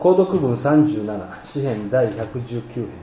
購読文37、詩編第119編。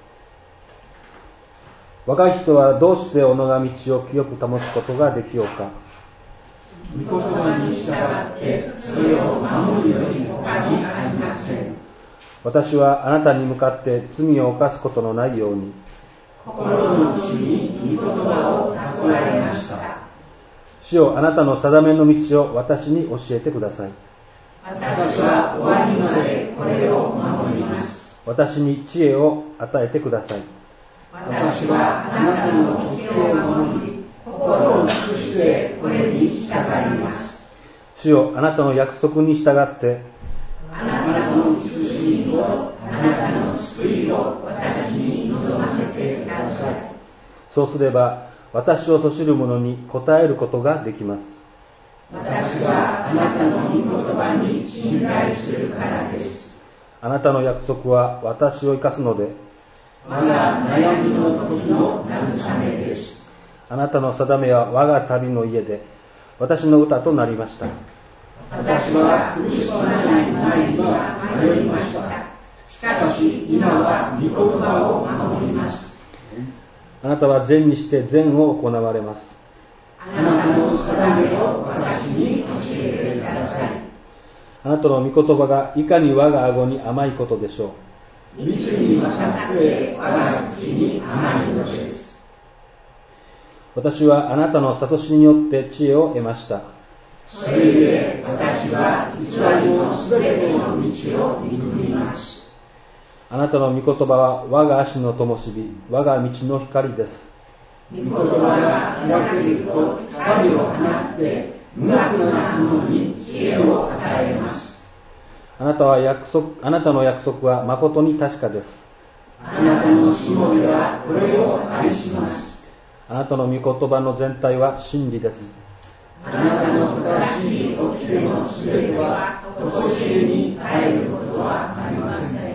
若い人はどうして己が道を清く保つことができようか。 御言葉に従ってそれを守るより他にありません。 私はあなたに向かって罪を犯すことのないように心の内に御言葉を蓄えました。 主よ、あなたの定めの道を私に教えてください。 私は終わりまでこれを守ります。 私に知恵を与えてください。 私はあなたの掟を守り、心を尽くしてこれに従います。 主よ、あなたの約束に従ってあなたの慈しみとあなたの救いを私に望ませてください。 そうすれば私をそしる者に答えることができます。 私はあなたの御言葉に信頼するからです。 あなたの約束は私を生かすので、 我が悩みの時の慰めです。 あなたの定めは我が旅の家で私の歌となりました。 私は苦しまない前には迷いました。しかし今は御言葉を守ります。 あなたは善にして善を行われます。 あなたの定めを私に教えてください。 あなたの御言葉がいかに我が顎に甘いことでしょう。 蜜に勝って我が口に甘いのです。 私はあなたの諭しによって知恵を得ました。 それゆえ私は偽りのすべての道を憎みます。 あなたの御言葉は我が足の灯火、我が道の光です。 御言葉が開けると光を放って無学な者に知恵を与えます。 あなたの約束は誠に確かです。 あなたのしもべはこれを愛します。 あなたの御言葉の全体は真理です。 あなたの正しい掟のすべては常しえに変えることはありません。